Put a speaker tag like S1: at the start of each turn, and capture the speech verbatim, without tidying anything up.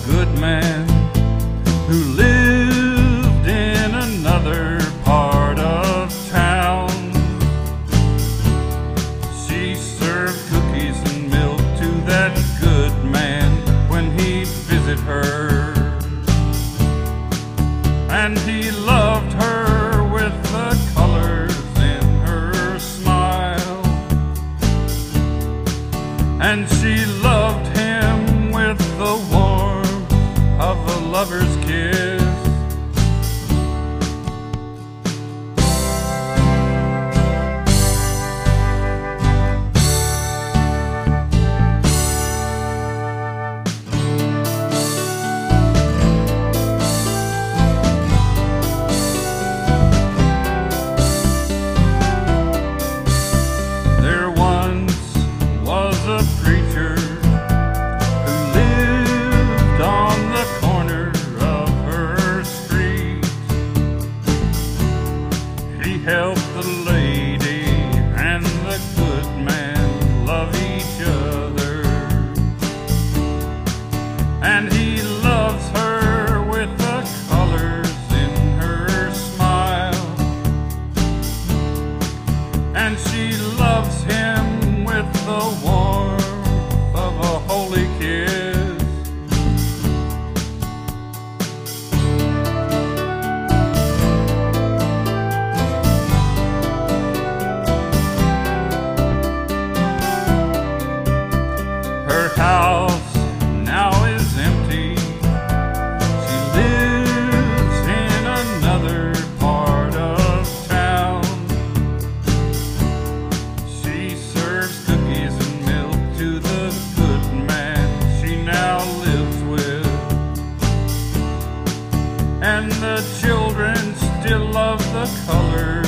S1: good man who lived in another part of town. She served cookies and milk to that good man when he'd visit her, and he loved her with the colors in her smile, and she loved him with the warmth of a lover's kiss. There once was a preacher who lived on the corner of her street. He helped the lady and the good man love each other, and he loves her with the colors in her smile, and she loves him with the warmth of a holy kiss. Her house now is empty. She lives in another part of town. She serves cookies and milk to the good man she now lives with, and the children still love the colors